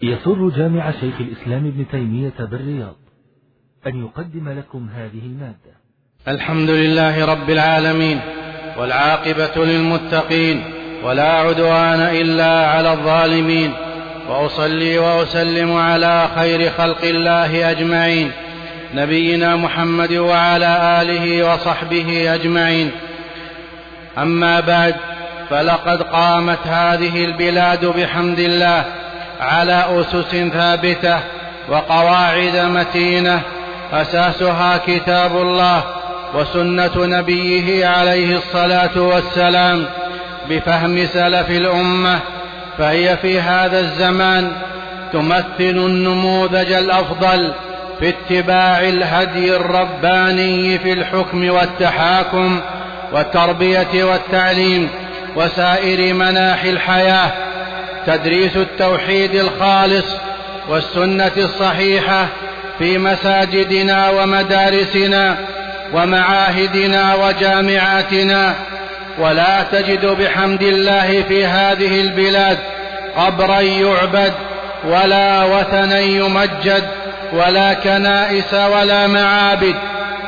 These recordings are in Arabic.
يسر جامع شيخ الإسلام ابن تيمية بالرياض أن يقدم لكم هذه المادة. الحمد لله رب العالمين، والعاقبة للمتقين، ولا عدوان إلا على الظالمين، وأصلي وأسلم على خير خلق الله أجمعين، نبينا محمد وعلى آله وصحبه أجمعين. أما بعد، فلقد قامت هذه البلاد بحمد الله على أسس ثابتة وقواعد متينة، أساسها كتاب الله وسنة نبيه عليه الصلاة والسلام بفهم سلف الأمة، فهي في هذا الزمان تمثل النموذج الأفضل في اتباع الهدي الرباني في الحكم والتحاكم والتربية والتعليم وسائر مناحي الحياة. تدريس التوحيد الخالص والسنة الصحيحة في مساجدنا ومدارسنا ومعاهدنا وجامعاتنا، ولا تجد بحمد الله في هذه البلاد قبرا يعبد ولا وثنا يمجد ولا كنائس ولا معابد،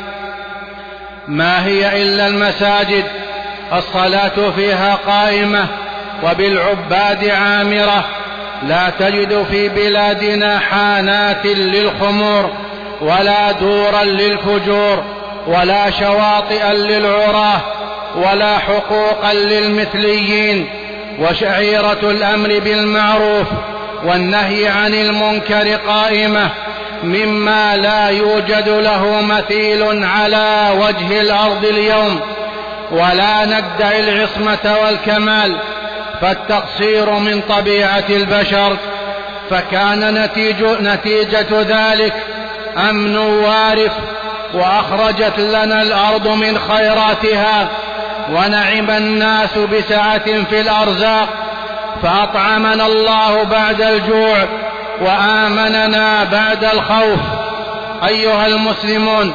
ما هي إلا المساجد الصلاة فيها قائمة وبالعباد عامرة. لا تجد في بلادنا حانات للخمور ولا دورا للفجور ولا شواطئا للعراة ولا حقوقا للمثليين. وشعيرة الأمر بالمعروف والنهي عن المنكر قائمة، مما لا يوجد له مثيل على وجه الأرض اليوم. ولا ندعي العصمة والكمال، فالتقصير من طبيعة البشر، فكان نتيجة ذلك أمن وارف، وأخرجت لنا الأرض من خيراتها، ونعم الناس بسعة في الأرزاق، فأطعمنا الله بعد الجوع وآمننا بعد الخوف. أيها المسلمون،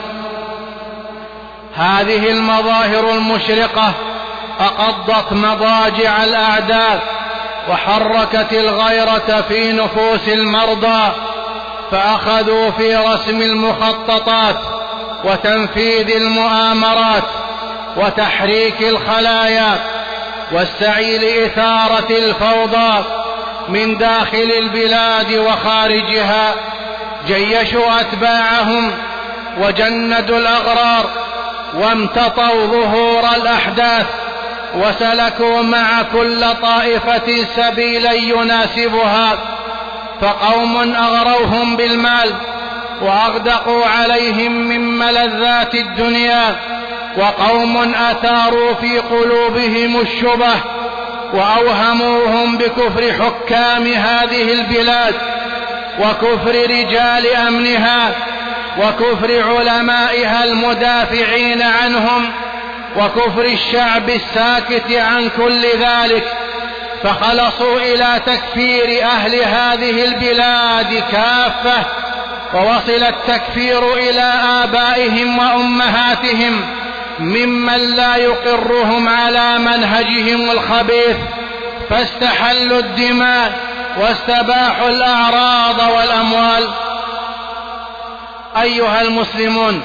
هذه المظاهر المشرقة أقضت مضاجع الأعداء وحركت الغيرة في نفوس المرضى، فأخذوا في رسم المخططات وتنفيذ المؤامرات وتحريك الخلايا والسعي لإثارة الفوضى من داخل البلاد وخارجها. جيشوا أتباعهم وجندوا الأغرار وامتطوا ظهور الأحداث، وسلكوا مع كل طائفة سبيلا يناسبها، فقوم أغروهم بالمال وأغدقوا عليهم من ملذات الدنيا، وقوم أثاروا في قلوبهم الشبه وأوهموهم بكفر حكام هذه البلاد وكفر رجال أمنها وكفر علمائها المدافعين عنهم وكفر الشعب الساكت عن كل ذلك، فخلصوا إلى تكفير أهل هذه البلاد كافة، ووصل التكفير إلى آبائهم وأمهاتهم ممن لا يقرهم على منهجهم الخبيث، فاستحلوا الدماء واستباحوا الأعراض والأموال. أيها المسلمون،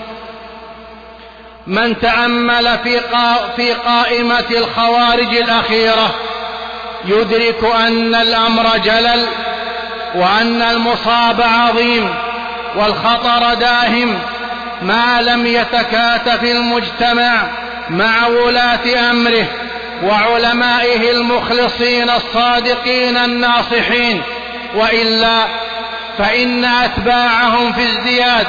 من تأمل في قائمة الخوارج الأخيرة يدرك أن الأمر جلل، وأن المصاب عظيم والخطر داهم، ما لم يتكاتف المجتمع مع ولاة أمره وعلمائه المخلصين الصادقين الناصحين، وإلا فإن أتباعهم في ازدياد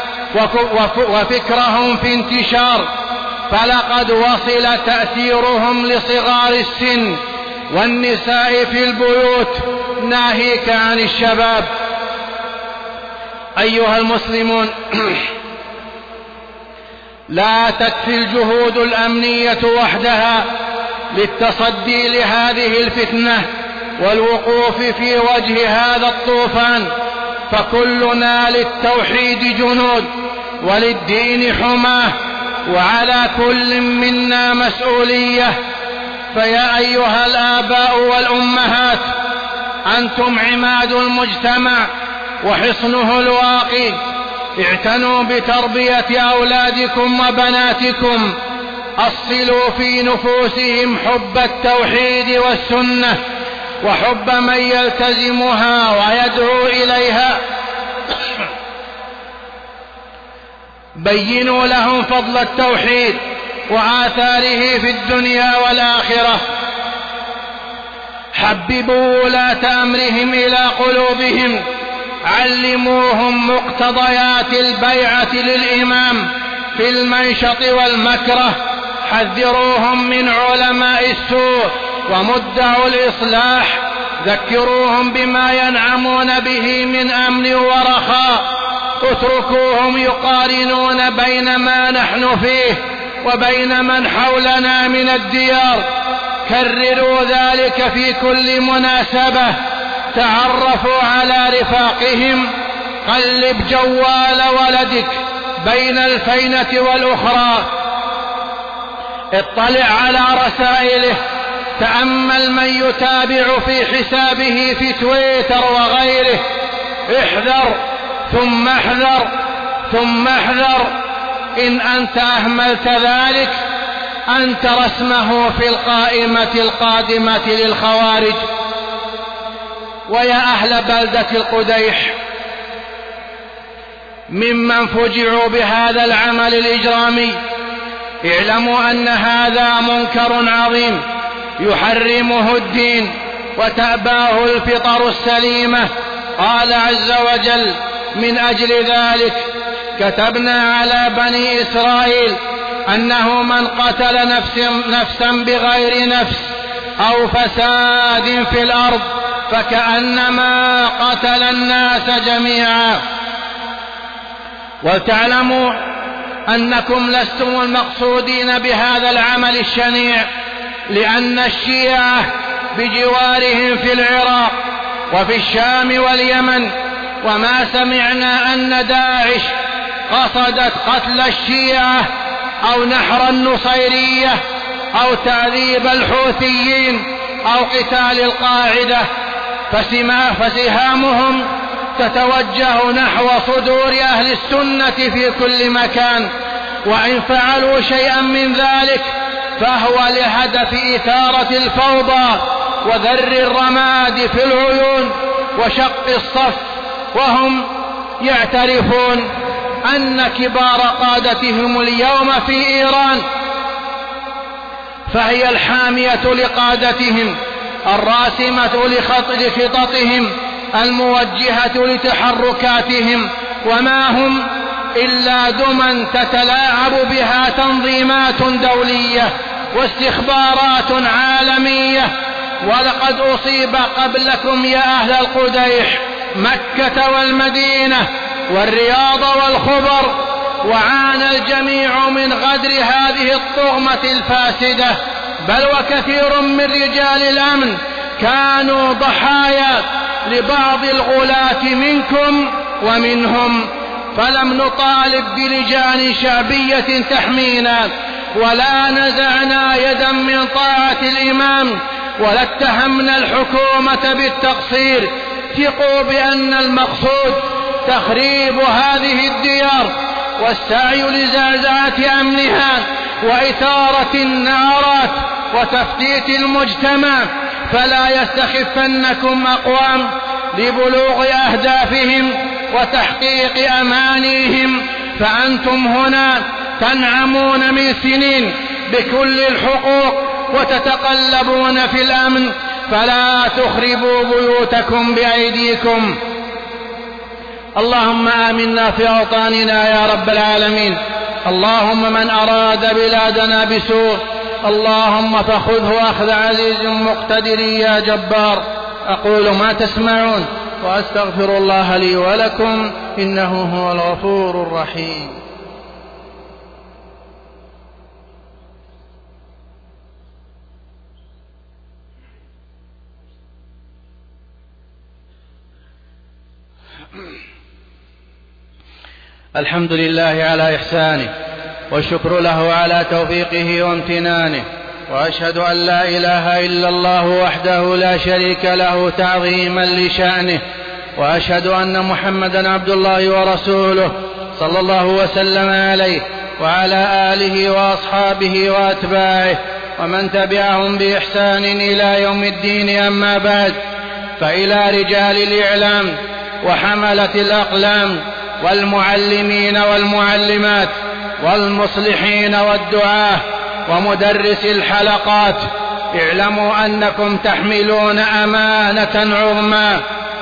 وفكرهم في انتشار، فلقد وصل تأثيرهم لصغار السن والنساء في البيوت، ناهيك عن الشباب. أيها المسلمون، لا تكفي الجهود الأمنية وحدها للتصدي لهذه الفتنة والوقوف في وجه هذا الطوفان، فكلنا للتوحيد جنود وللدين حماه، وعلى كل منا مسؤولية. فيا أيها الآباء والأمهات، أنتم عماد المجتمع وحصنه الواقي. اعتنوا بتربية أولادكم وبناتكم، أصلوا في نفوسهم حب التوحيد والسنة وحب من يلتزمها ويدعو إليها. بينوا لهم فضل التوحيد وآثاره في الدنيا والآخرة. حببوا ولاة أمرهم إلى قلوبهم، علموهم مقتضيات البيعة للإمام في المنشط والمكره، حذروهم من علماء السوء ومدعوا الإصلاح، ذكروهم بما ينعمون به من أمن ورخاء. اتركوهم يقارنون بين ما نحن فيه وبين من حولنا من الديار. كرروا ذلك في كل مناسبة. تعرفوا على رفاقهم. قلب جوال ولدك بين الفينة والأخرى، اطلع على رسائله، تأمل من يتابع في حسابه في تويتر وغيره. احذر ثم احذر ثم احذر. إن أنت أهملت ذلك أنت رسمه في القائمة القادمة للخوارج. ويا أهل بلدة القديح ممن فجعوا بهذا العمل الإجرامي، اعلموا أن هذا منكر عظيم يحرمه الدين وتأباه الفطر السليمة. قال عز وجل: من أجل ذلك كتبنا على بني إسرائيل أنه من قتل نفسا بغير نفس أو فساد في الأرض فكأنما قتل الناس جميعا. وتعلموا أنكم لستم المقصودين بهذا العمل الشنيع، لأن الشيعة بجوارهم في العراق وفي الشام واليمن، وما سمعنا أن داعش قصدت قتل الشيعة أو نحر النصيرية أو تعذيب الحوثيين أو قتال القاعدة. فسهامهم تتوجه نحو صدور أهل السنة في كل مكان، وإن فعلوا شيئا من ذلك فهو لهدف إثارة الفوضى وذر الرماد في العيون وشق الصف. وهم يعترفون أن كبار قادتهم اليوم في إيران فهي الحامية لقادتهم، الراسمة لخططهم، الموجهة لتحركاتهم، وما هم إلا دما تتلاعب بها تنظيمات دولية واستخبارات عالمية. ولقد أصيب قبلكم يا أهل القديح مكة والمدينة والرياض والخبر، وعانى الجميع من غدر هذه الطغمة الفاسدة، بل وكثير من رجال الأمن كانوا ضحايا لبعض الغلاة منكم ومنهم. فلم نطالب بلجان شعبية تحمينا، ولا نزعنا يدا من طاعة الإمام، ولا اتهمنا الحكومة بالتقصير. ثقوا بأن المقصود تخريب هذه الديار والسعي لزعزعة أمنها وإثارة النارات وتفتيت المجتمع. فلا يستخفنكم أقوام لبلوغ أهدافهم وتحقيق أمانيهم، فأنتم هنا تنعمون من سنين بكل الحقوق وتتقلبون في الأمن، فلا تخربوا بيوتكم بأيديكم. اللهم آمنا في أوطاننا يا رب العالمين. اللهم من أراد بلادنا بسوء اللهم فخذه أخذ عزيز مقتدر يا جبار. أقول ما تسمعون وأستغفر الله لي ولكم إنه هو الغفور الرحيم. الحمد لله على إحسانه، والشكر له على توفيقه وامتنانه، وأشهد أن لا إله إلا الله وحده لا شريك له تعظيما لشأنه، وأشهد أن محمدا عبد الله ورسوله صلى الله وسلم عليه وعلى آله وأصحابه وأتباعه ومن تبعهم بإحسان إلى يوم الدين. أما بعد، فإلى رجال الإعلام وحملة الأقلام والمعلمين والمعلمات والمصلحين والدعاة ومدرس الحلقات، اعلموا أنكم تحملون أمانة عظمى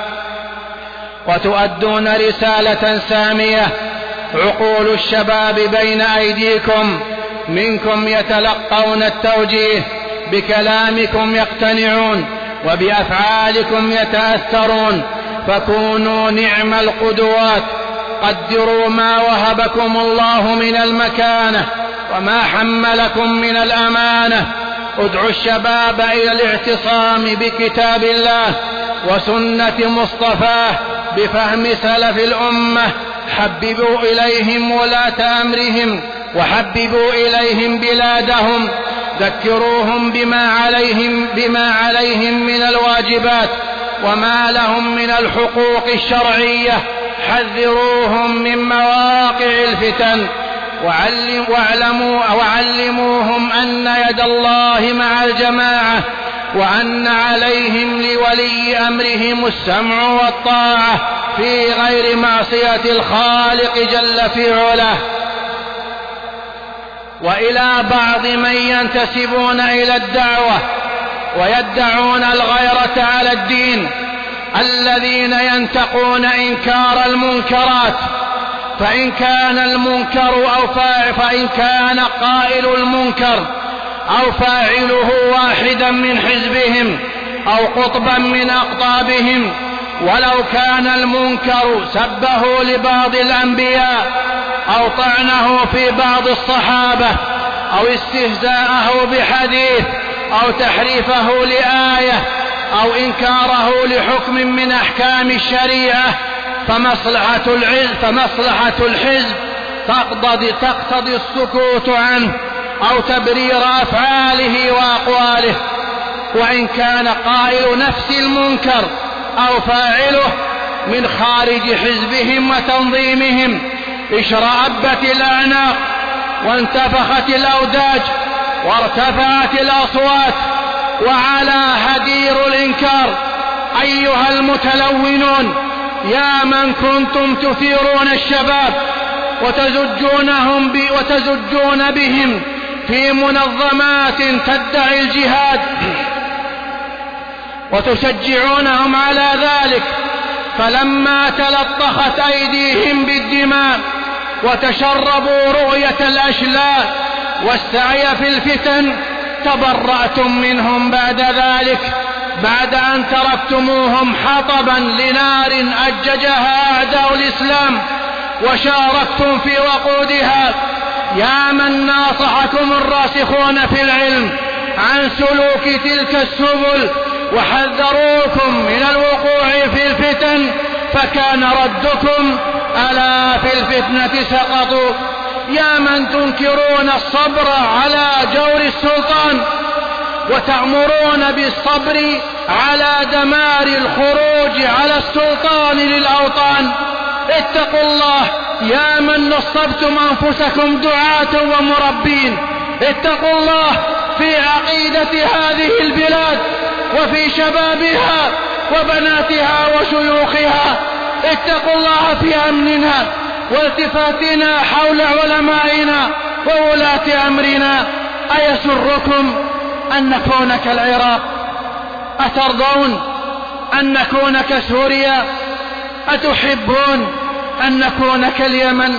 وتؤدون رسالة سامية. عقول الشباب بين أيديكم، منكم يتلقون التوجيه، بكلامكم يقتنعون وبأفعالكم يتأثرون، فكونوا نعم القدوات. قدروا ما وهبكم الله من المكانة وما حملكم من الأمانة. ادعوا الشباب إلى الاعتصام بكتاب الله وسنة مصطفاه بفهم سلف الأمة. حببوا إليهم ولاة أمرهم وحببوا إليهم بلادهم. ذكروهم بما عليهم من الواجبات وما لهم من الحقوق الشرعية. حذروهم من مواقع الفتن وعلموهم أن يد الله مع الجماعة، وأن عليهم لولي أمرهم السمع والطاعة في غير معصية الخالق جل في علاه. وإلى بعض من ينتسبون إلى الدعوة ويدعون الغيرة على الدين، الذين ينتقون إنكار المنكرات، فإن كان قائل المنكر أو فاعله واحدا من حزبهم أو قطبا من أقطابهم، ولو كان المنكر سبه لبعض الأنبياء أو طعنه في بعض الصحابة أو استهزاءه بحديث أو تحريفه لآية أو إنكاره لحكم من أحكام الشريعة، فمصلحة الحزب تقتضي السكوت عنه أو تبرير أفعاله وأقواله. وإن كان قائل نفس المنكر أو فاعله من خارج حزبهم وتنظيمهم، اشرأبت الأعناق وانتفخت الأوداج وارتفعت الأصوات وعلى هدير الإنكار. أيها المتلونون، يا من كنتم تثيرون الشباب وتزجون بهم في منظمات تدعي الجهاد وتشجعونهم على ذلك، فلما تلطخت أيديهم بالدماء وتشربوا رؤية الأشلاء والسعي في الفتن، تبرأتم منهم بعد ذلك، بعد أن تركتموهم حطبا لنار أججها أعداء الإسلام وشاركتم في وقودها. يا من ناصحكم الراسخون في العلم عن سلوك تلك السبل وحذروكم من الوقوع في الفتن، فكان ردكم ألا في الفتنة سقطوا. يا من تنكرون الصبر على جور السلطان وتأمرون بالصبر على دمار الخروج على السلطان للأوطان، اتقوا الله. يا من نصبتم أنفسكم دعاة ومربين، اتقوا الله في عقيدة هذه البلاد وفي شبابها وبناتها وشيوخها. اتقوا الله في أمننا والتفاتنا حول علمائنا وولاة أمرنا. أيسركم أن نكون كالعراق؟ أترضون أن نكون كسوريا؟ أتحبون أن نكون كاليمن؟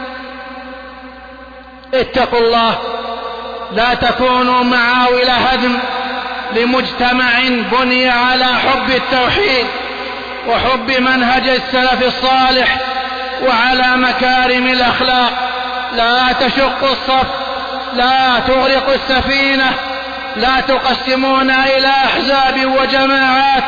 اتقوا الله، لا تكونوا معاول هدم لمجتمع بني على حب التوحيد وحب منهج السلف الصالح وعلى مكارم الأخلاق. لا تشقوا الصف، لا تغرقوا السفينة، لا تقسمون إلى أحزاب وجماعات،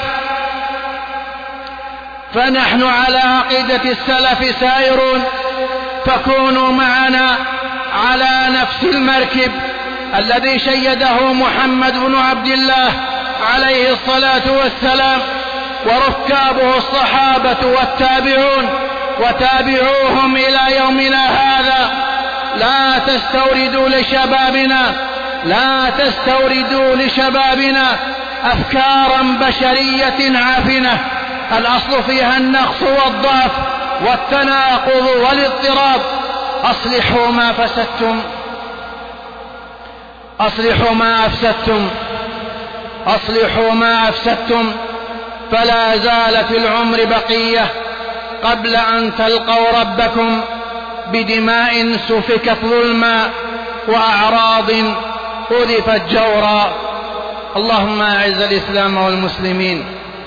فنحن على عقيدة السلف سائرون، فكونوا معنا على نفس المركب الذي شيده محمد بن عبد الله عليه الصلاة والسلام وركابه الصحابة والتابعون وتابعوهم إلى يومنا هذا. لا تستوردوا لشبابنا أفكارا بشرية عافنة الأصل فيها النقص والضعف والتناقض والاضطراب. أصلحوا ما أفسدتم فلا زال في العمر بقية قبل أن تلقوا ربكم بدماء سفكت ظلما وأعراض قذفت جورا. اللهم أعز الإسلام والمسلمين،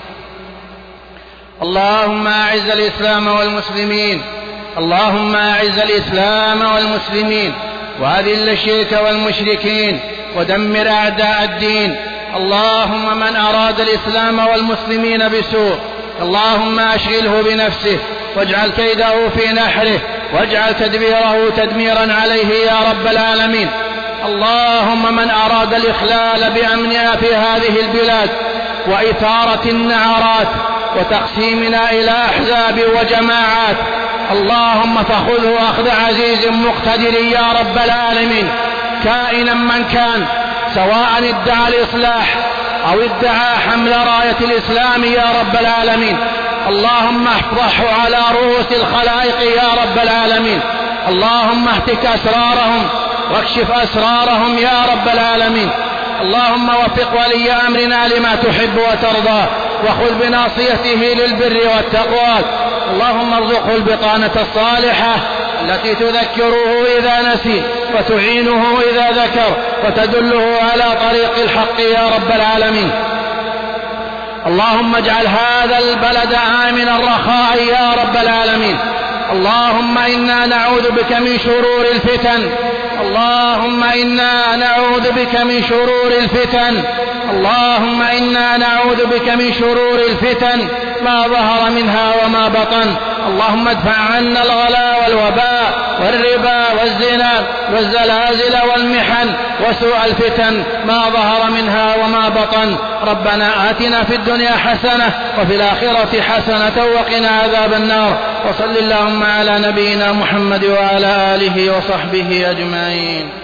اللهم أعز الإسلام والمسلمين، اللهم أعز الإسلام والمسلمين وأذل الشرك والمشركين ودمر أعداء الدين. اللهم من أراد الإسلام والمسلمين بسوء اللهم أشغله بنفسه واجعل كيده في نحره واجعل تدبيره تدميرا عليه يا رب العالمين. اللهم من أراد الإخلال بأمنها في هذه البلاد وإثارة النعرات وتقسيمنا إلى أحزاب وجماعات اللهم فخذه أخذ عزيز مقتدر يا رب العالمين، كائنا من كان، سواء ادعى الإصلاح أو ادعى حمل راية الإسلام يا رب العالمين. اللهم افضحه على رؤوس الخلائق يا رب العالمين. اللهم اهتك أسرارهم واكشف أسرارهم يا رب العالمين. اللهم وفق ولي أمرنا لما تحب وترضى وخذ بناصيته للبر والتقوى. اللهم ارزقه البطانة الصالحة التي تذكره إذا نسي وتعينه إذا ذكر وتدله على طريق الحق يا رب العالمين. اللهم اجعل هذا البلد آمنا رخاء يا رب العالمين. اللهم إنا نعوذ بك من شرور الفتن، اللهم إنا نعوذ بك من شرور الفتن، اللهم إنا نعوذ بك من شرور الفتن ما ظهر منها وما بطن. اللهم ادفع عنا الغلاء والوباء والربا والزنا والزلازل والمحن وسوء الفتن ما ظهر منها وما بطن. ربنا آتنا في الدنيا حسنة وفي الآخرة حسنة وقنا عذاب النار. وصل اللهم على نبينا محمد وعلى آله وصحبه أجمعين.